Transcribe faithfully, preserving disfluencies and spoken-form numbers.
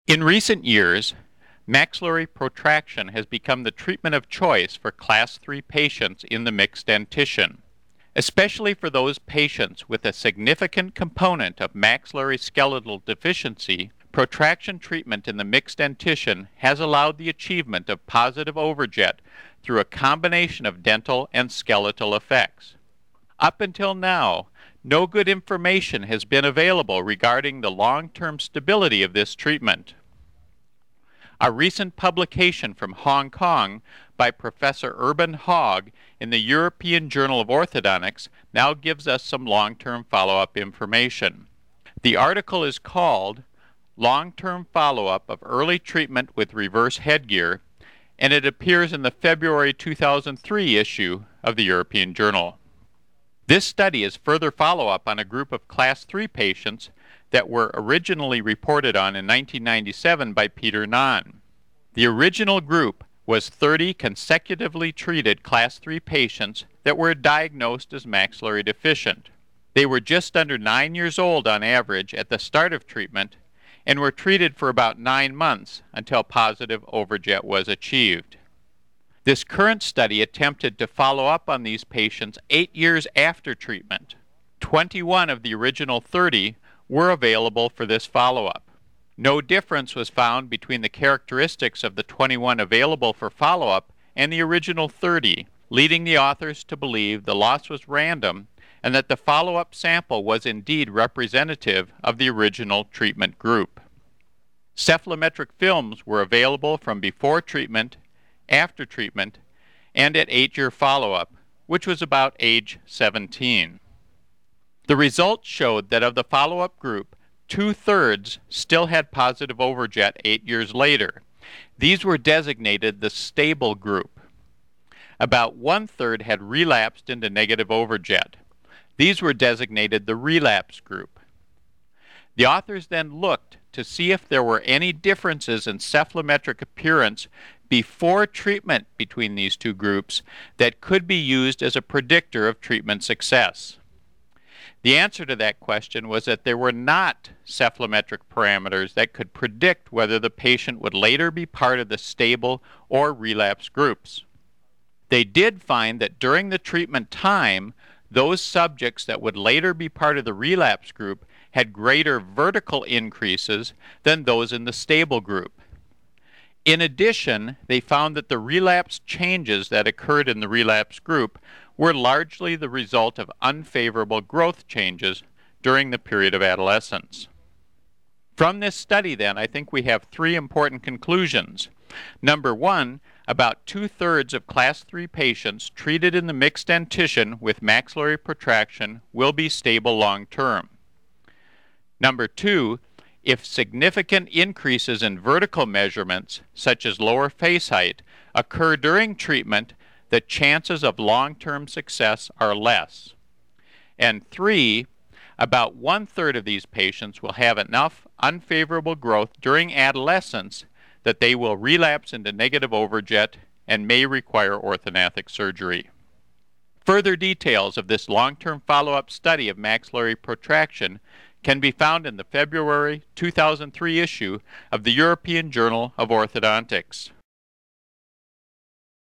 In recent years, maxillary protraction has become the treatment of choice for class three patients in the mixed dentition, especially for those patients with a significant component of maxillary skeletal deficiency. Protraction treatment in the mixed dentition has allowed the achievement of positive overjet through a combination of dental and skeletal effects. Up until now, no good information has been available regarding the long-term stability of this treatment. A recent publication from Hong Kong by Professor Urban Hogg in the European Journal of Orthodontics now gives us some long-term follow-up information. The article is called Long-Term Follow-Up of Early Treatment with Reverse Headgear, and it appears in the February two thousand three issue of the European Journal. This study is further follow-up on a group of class three patients that were originally reported on in nineteen ninety-seven by Peter Nahn. The original group was thirty consecutively treated class three patients that were diagnosed as maxillary deficient. They were just under nine years old on average at the start of treatment and were treated for about nine months until positive overjet was achieved. This current study attempted to follow up on these patients eight years after treatment. twenty-one of the original thirty were available for this follow-up. No difference was found between the characteristics of the twenty-one available for follow-up and the original thirty, leading the authors to believe the loss was random and that the follow-up sample was indeed representative of the original treatment group. Cephalometric films were available from before treatment, after treatment, and at eight-year follow-up, which was about age seventeen. The results showed that of the follow-up group, two-thirds still had positive overjet eight years later. These were designated the stable group. About one-third had relapsed into negative overjet. These were designated the relapse group. The authors then looked to see if there were any differences in cephalometric appearance before treatment between these two groups that could be used as a predictor of treatment success. The answer to that question was that there were not cephalometric parameters that could predict whether the patient would later be part of the stable or relapse groups. They did find that during the treatment time, those subjects that would later be part of the relapse group had greater vertical increases than those in the stable group. In addition, they found that the relapse changes that occurred in the relapse group were largely the result of unfavorable growth changes during the period of adolescence. From this study, then, I think we have three important conclusions. Number one, about two-thirds of class three patients treated in the mixed dentition with maxillary protraction will be stable long-term. Number two, if significant increases in vertical measurements, such as lower face height, occur during treatment, the chances of long-term success are less. And three, about one-third of these patients will have enough unfavorable growth during adolescence that they will relapse into negative overjet and may require orthognathic surgery. Further details of this long-term follow-up study of maxillary protraction can be found in the February two thousand three issue of the European Journal of Orthodontics.